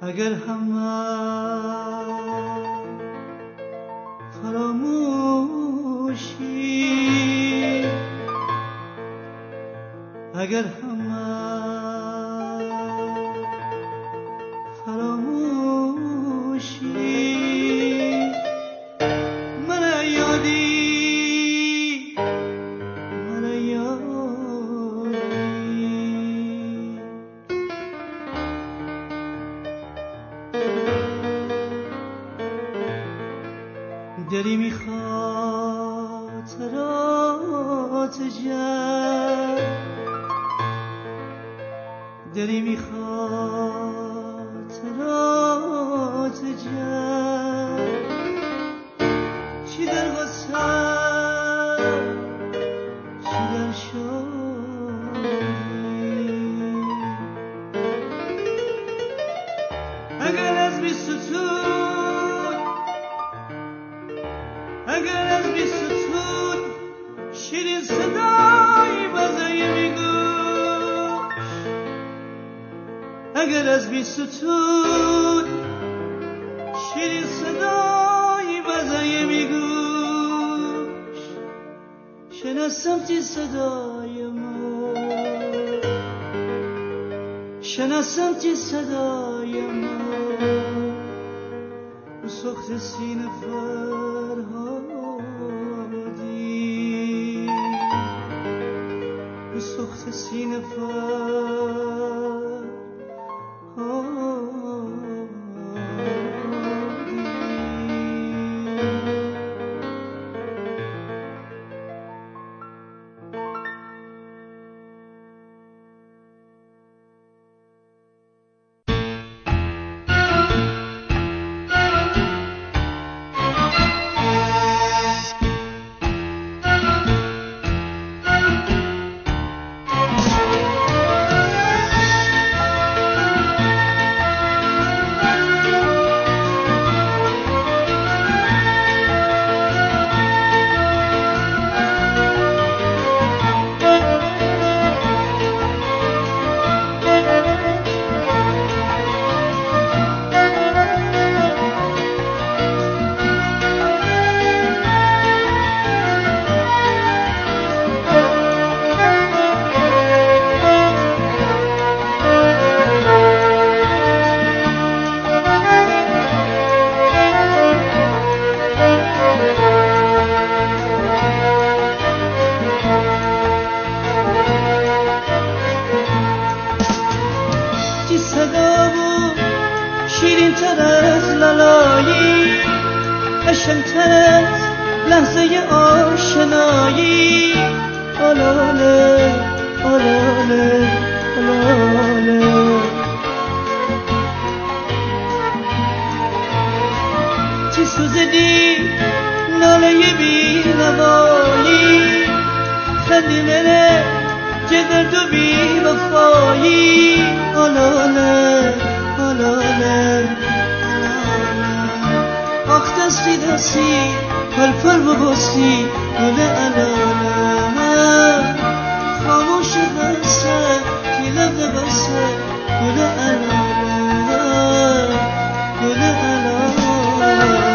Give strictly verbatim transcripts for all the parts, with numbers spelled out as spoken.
اگر همه فراموشی، اگر همه فراموشی، من یادی من یادی. دلی می خاطرات جمع، دلی می خاطرات جمع، چی در غصه چی در شادی. اگر از بی ستون، اگر از بی ستون شیرین صدای بزای میگوش، اگر از بی ستون شیرین صدای بزای میگوش، شناسم تی صدای من، شناسم تی صدای من، و سخت سینه فرهادی، و سخت سینه فرهادی. قشنگتر از لحظه آشنایی، آلاله آلاله آلاله. چی سوزدی ناله بی نوایی، خندی نره چه درد و بی وفایی، آلاله آلاله. آخ دستی دستی پل پل بباستی گل علاله، خاموش بسته تی لب بسته گل علاله، گل علاله.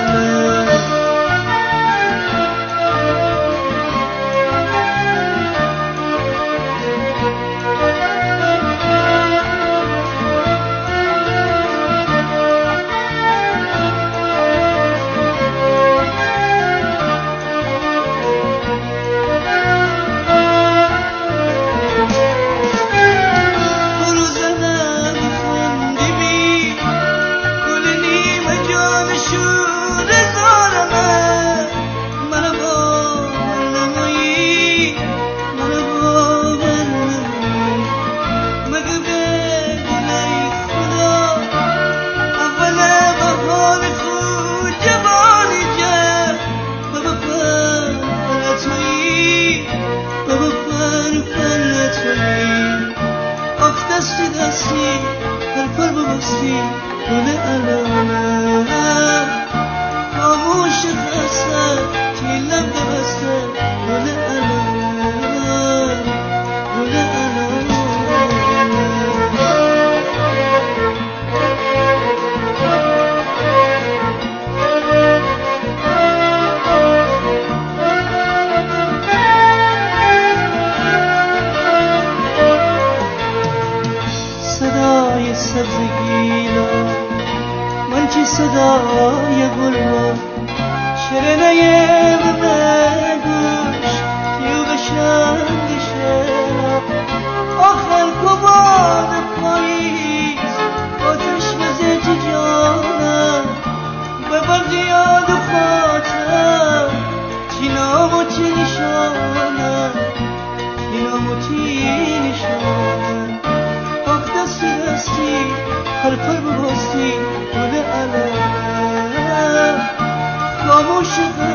های سبزگینا من چی صدای گلما شرنه بگوش تیو بشند شنا آخر کبان پاییز آتش بزد جانم ببرد یاد خاطر چی نام و چی نشانم چی نام و چی نشانم آخ دستی دستی هر پر بباستی گل علم خاموش